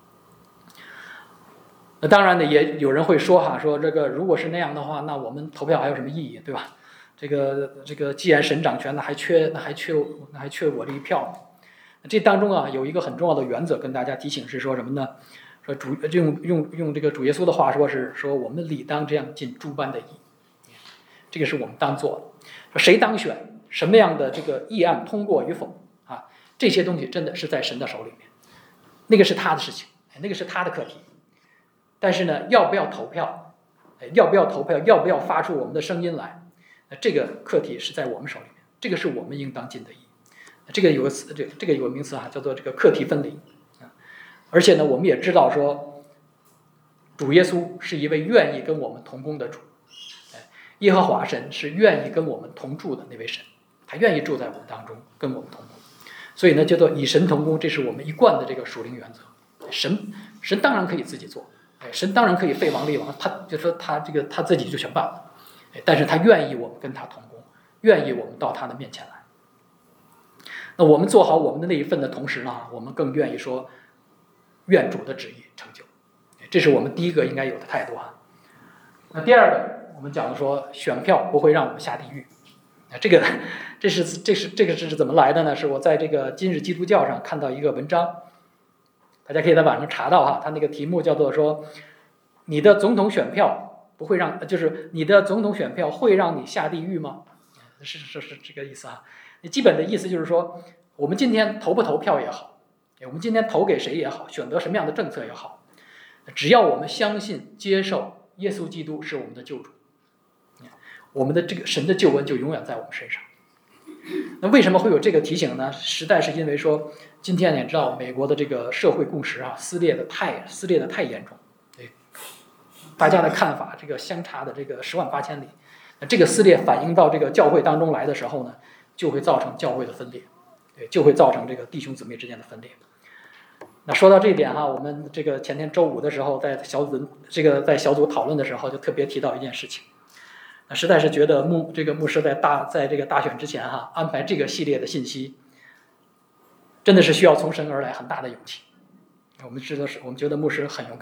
那当然呢，也有人会说哈，说这个如果是那样的话，那我们投票还有什么意义，对吧？这个这个既然神掌权，那还缺那还缺那还缺我这一票呢？这当中啊，有一个很重要的原则跟大家提醒是说什么呢？说主用用用这个主耶稣的话说是说我们理当这样尽诸般的义，这个是我们当做的。说谁当选，什么样的这个议案通过与否。这些东西真的是在神的手里面，那个是他的事情，那个是他的课题。但是呢，要不要投票，要不要投票，要不要发出我们的声音来，这个课题是在我们手里面，这个是我们应当尽的义。这个有个词，这这个有个名词啊，叫做这个课题分离。而且呢，我们也知道说，主耶稣是一位愿意跟我们同工的主，耶和华神是愿意跟我们同住的那位神，他愿意住在我们当中，跟我们同工。所以呢，叫做以神同工，这是我们一贯的这个属灵原则。神神当然可以自己做，哎，神当然可以废王立王，他就说他这个他自己就全办了，哎，但是他愿意我们跟他同工，愿意我们到他的面前来。那我们做好我们的那一份的同时呢，我们更愿意说，愿主的旨意成就，这是我们第一个应该有的态度啊。那第二个，我们讲的说，选票不会让我们下地狱。这个，这是这是这个是怎么来的呢？是我在这个今日基督教上看到一个文章，大家可以在网上查到哈，它那个题目叫做说，你的总统选票不会让，就是你的总统选票会让你下地狱吗？是是是这个意思啊。基本的意思就是说，我们今天投不投票也好，我们今天投给谁也好，选择什么样的政策也好，只要我们相信接受耶稣基督是我们的救主，我们的这个神的救恩就永远在我们身上。那为什么会有这个提醒呢？实在是因为说，今天你知道美国的这个社会共识啊，撕裂的太撕裂的太严重，对，大家的看法这个相差的这个十万八千里。那这个撕裂反映到这个教会当中来的时候呢，就会造成教会的分裂，对，就会造成这个弟兄姊妹之间的分裂。那说到这一点哈，我们这个前天周五的时候，在小组这个在小组讨论的时候，就特别提到一件事情。实在是觉得牧这个牧师在大在这个大选之前哈安排这个系列的信息，真的是需要从神而来很大的勇气。我们知道是我们觉得牧师很勇敢，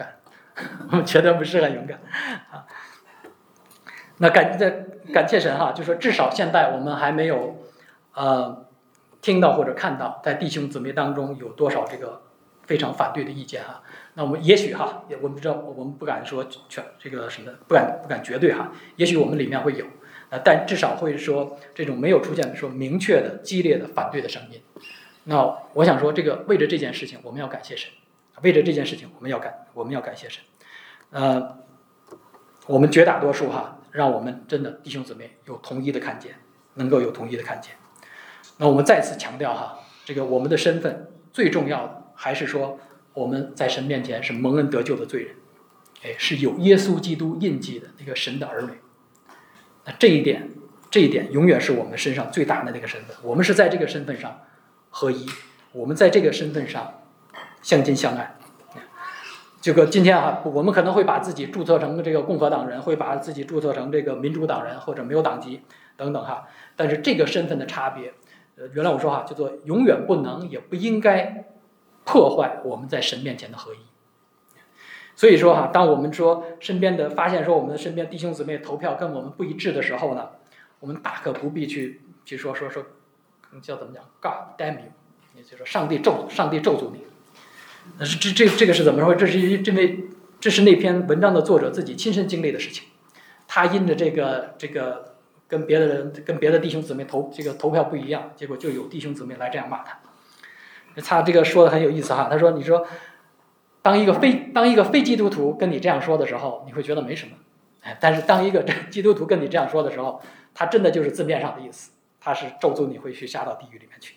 我们觉得不是很勇敢啊。那感这感谢神哈，就说至少现在我们还没有呃听到或者看到在弟兄姊妹当中有多少这个非常反对的意见哈。那我们也许哈，也我们知道我们不敢说全这个什么，不敢不敢绝对哈，也许我们里面会有，呃，但至少会说这种没有出现说明确的激烈的反对的声音。那我想说，这个为着这件事情，我们要感谢神，为着这件事情，我们要感我们要感谢神。呃，我们绝大多数哈，让我们真的弟兄姊妹有统一的看见，能够有统一的看见。那我们再次强调哈，这个我们的身份最重要的还是说我们在神面前是蒙恩得救的罪人，哎，是有耶稣基督印记的那个神的儿女。那这一点，这一点永远是我们身上最大的那个身份。我们是在这个身份上合一，我们在这个身份上相亲相爱。这个今天啊，我们可能会把自己注册成这个共和党人，会把自己注册成这个民主党人或者没有党籍等等哈。但是这个身份的差别，呃，原来我说哈，叫做永远不能也不应该破坏我们在神面前的合一。所以说哈，当我们说身边的发现说我们的身边弟兄姊妹投票跟我们不一致的时候呢，我们大可不必去去说说说，叫怎么讲 ，God damn you， 也就是说上帝咒上帝咒诅你。那是这这这个是怎么说？这是因为这是那篇文章的作者自己亲身经历的事情。他因着这个这个跟别的人跟别的弟兄姊妹投这个投票不一样，结果就有弟兄姊妹来这样骂他。他这个说的很有意思哈，他说：“你说，当一个非当一个非基督徒跟你这样说的时候，你会觉得没什么，哎，但是当一个基督徒跟你这样说的时候，他真的就是字面上的意思，他是咒诅你会去下到地狱里面去。”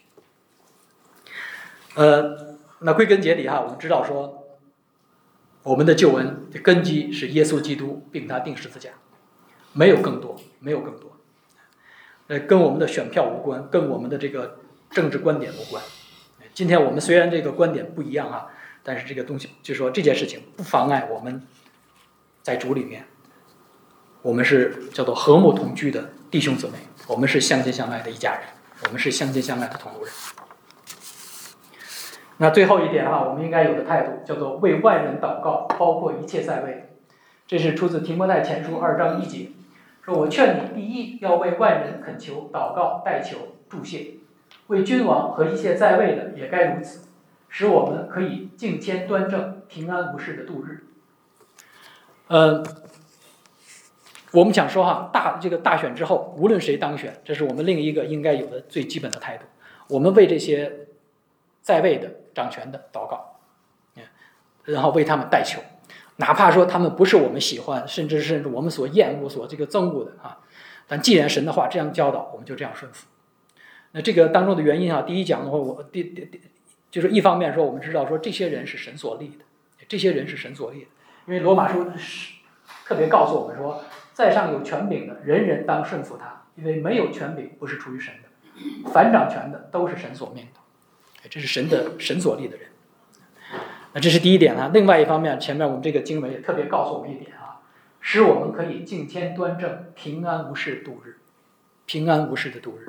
呃。那归根结底哈，我们知道说，我们的救恩的根基是耶稣基督，并他钉十字架，没有更多，没有更多。呃，跟我们的选票无关，跟我们的这个政治观点无关。今天我们虽然这个观点不一样哈，但是这个东西就说这件事情不妨碍我们在主里面，我们是叫做和睦同居的弟兄姊妹，我们是相亲相爱的一家人，我们是相亲相爱的同路人。那最后一点哈，我们应该有的态度叫做为外人祷告，包括一切在位。这是出自提摩太前书二章一节，说我劝你，第一要为外人恳求、祷告、代求、祝谢，为君王和一切在位的也该如此，使我们可以敬谦端正、平安无事的度日。呃，我们想说哈，大这个大选之后，无论谁当选，这是我们另一个应该有的最基本的态度。我们为这些在位的掌权的祷告，然后为他们代求，哪怕说他们不是我们喜欢，甚至甚至我们所厌恶、所这个憎恶的啊，但既然神的话这样教导，我们就这样顺服。那这个当中的原因啊，第一讲的话，我第第就是一方面说，我们知道说这些人是神所立的，这些人是神所立的，因为罗马书特别告诉我们说，在上有权柄的，人人当顺服他，因为没有权柄不是出于神的，凡掌权的都是神所命的。这是神的神所立的人，那这是第一点啊。另外一方面，前面我们这个经文也特别告诉我们一点啊，使我们可以敬谦端正、平安无事度日，平安无事的度日。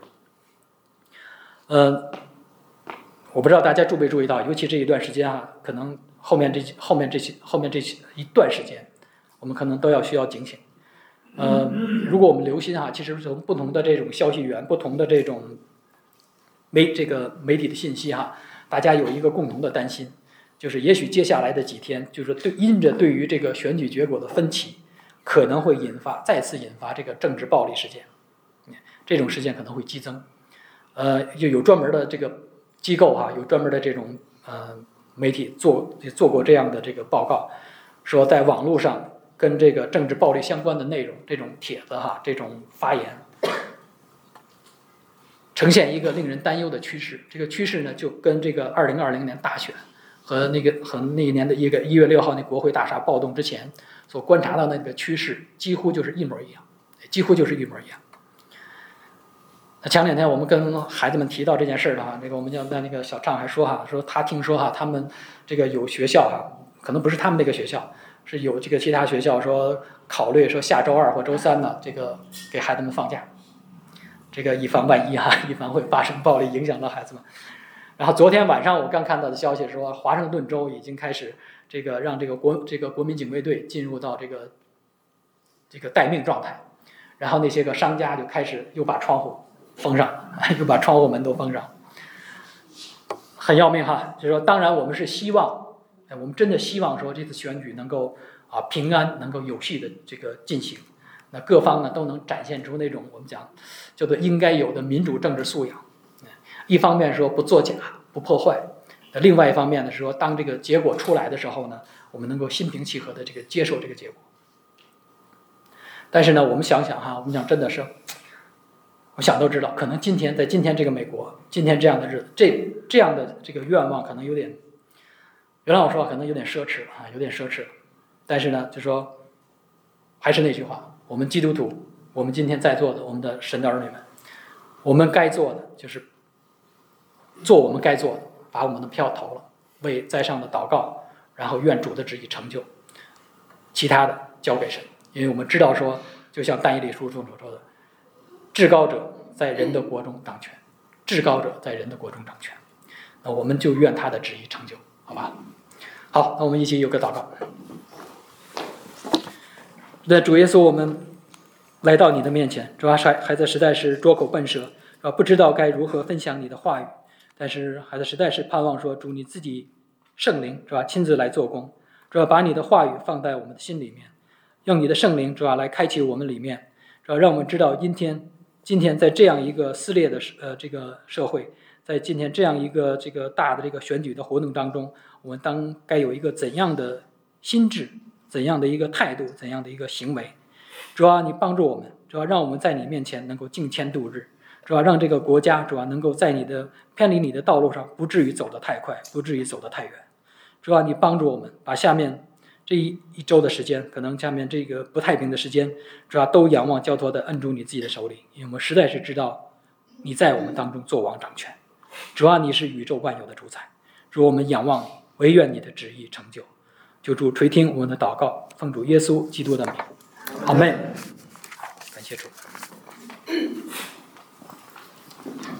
呃，我不知道大家注没注意到，尤其这一段时间啊，可能后面这后面这些后面这些一段时间，我们可能都要需要警醒。呃，如果我们留心啊，其实从不同的这种消息源、不同的这种媒这个媒体的信息哈，大家有一个共同的担心，就是也许接下来的几天，就是对因着对于这个选举结果的分歧，可能会引发再次引发这个政治暴力事件，这种事件可能会激增。呃，就有专门的这个机构哈，有专门的这种呃媒体做做过这样的这个报告，说在网络上跟这个政治暴力相关的内容，这种帖子哈，这种发言，呈现一个令人担忧的趋势。这个趋势呢，就跟这个二零二零年大选和那个和那一年的一个一月六号那国会大厦暴动之前所观察到的那个趋势，几乎就是一模一样，几乎就是一模一样。那前两天我们跟孩子们提到这件事的哈，这个我们叫那个小畅还说哈，说他听说哈，他们这个有学校哈，可能不是他们那个学校，是有这个其他学校说考虑说下周二或周三呢，这个给孩子们放假。这个以防万一哈，以防会发生暴力影响到孩子们。然后昨天晚上我刚看到的消息说，华盛顿州已经开始这个让这个国这个国民警卫队进入到这个这个待命状态，然后那些个商家就开始又把窗户封上，又把窗户门都封上，很要命哈。就是说，当然我们是希望，哎，我们真的希望说这次选举能够啊平安，能够有序的这个进行。那各方呢都能展现出那种我们讲叫做应该有的民主政治素养。一方面说不作假、不破坏，那另外一方面呢是说，当这个结果出来的时候呢，我们能够心平气和的这个接受这个结果。但是呢，我们想想哈，我们讲真的是，我想都知道，可能今天在今天这个美国，今天这样的日子，这这样的这个愿望可能有点，原来我说可能有点奢侈啊，有点奢侈。但是呢，就说还是那句话，我们基督徒，我们今天在座的我们的神的儿女们，我们该做的就是做我们该做的，把我们的票投了，为在上的祷告，然后愿主的旨意成就，其他的交给神。因为我们知道说，就像但以理书中所说的，至高者在人的国中掌权，至高者在人的国中掌权。那我们就愿他的旨意成就，好吧？好，那我们一起有个祷告。那主耶稣，我们来到你的面前，主要是孩子实在是拙口笨舌，啊，不知道该如何分享你的话语。但是孩子实在是盼望说，主你自己圣灵是吧，亲自来做工，主要把你的话语放在我们的心里面，用你的圣灵主要来开启我们里面，主要让我们知道今天今天在这样一个撕裂的呃这个社会，在今天这样一个这个大的这个选举的活动当中，我们当该有一个怎样的心智，怎样的一个态度，怎样的一个行为。主要你帮助我们，主要让我们在你面前能够敬谦度日，主要让这个国家主要能够在你的偏离你的道路上不至于走得太快，不至于走得太远。主要你帮助我们把下面这一一周的时间，可能下面这个不太平的时间，主要都仰望交托的摁住你自己的手里，因为我们实在是知道你在我们当中作王掌权，主要你是宇宙万有的主宰，主我们仰望你，唯愿你的旨意成就。求主垂听我们的祷告，奉主耶稣基督的名，阿们。感谢主。